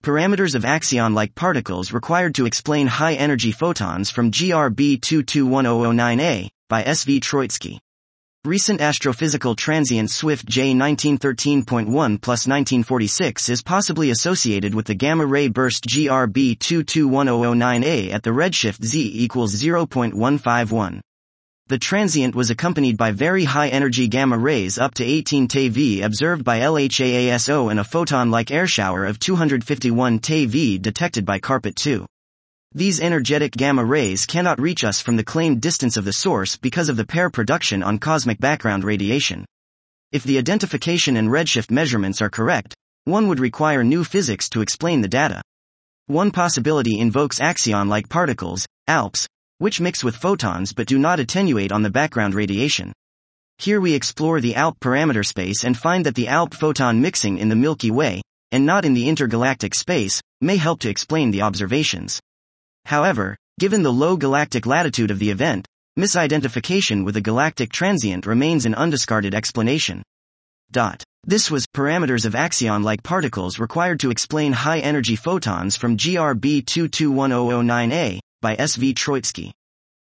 Parameters of axion-like particles required to explain high-energy photons from GRB 221009A, by S. V. Troitsky. Recent astrophysical transient Swift J 1913.1 plus 1946 is possibly associated with the gamma-ray burst GRB 221009A at the redshift z equals 0.151. The transient was accompanied by very high-energy gamma rays up to 18 TeV observed by LHAASO and a photon-like airshower of 251 TeV detected by Carpet 2. These energetic gamma rays cannot reach us from the claimed distance of the source because of the pair production on cosmic background radiation. If the identification and redshift measurements are correct, one would require new physics to explain the data. One possibility invokes axion-like particles, ALPS, which mix with photons but do not attenuate on the background radiation. Here we explore the ALP parameter space and find that the ALP photon mixing in the Milky Way, and not in the intergalactic space, may help to explain the observations. However, given the low galactic latitude of the event, misidentification with a galactic transient remains an undiscarded explanation. This was parameters of axion-like particles required to explain high-energy photons from GRB 221009A, by S. V. Troitsky.